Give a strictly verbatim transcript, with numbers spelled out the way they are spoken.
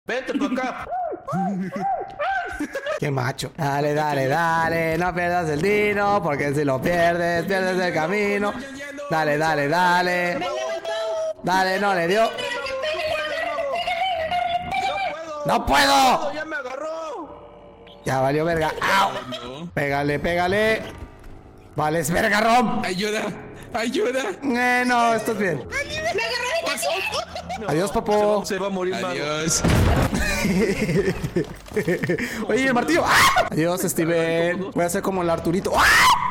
Vente para acá. Qué macho. Dale, dale, dale. No pierdas el dino, porque si lo pierdes, pierdes el camino. Dale, dale, dale. Dale, no le dio. ¡No puedo! ¡Ya me agarró! Ya valió verga. ¡Au! Pégale, pégale. Vale, es verga, Rom. Ayuda, ayuda. Eh, no, estás bien. Adiós, papo. Se va a morir, mago. Adiós. Oye, el martillo. ¡Ah! Adiós, Steven. Voy a hacer como el Arturito. ¡Ah!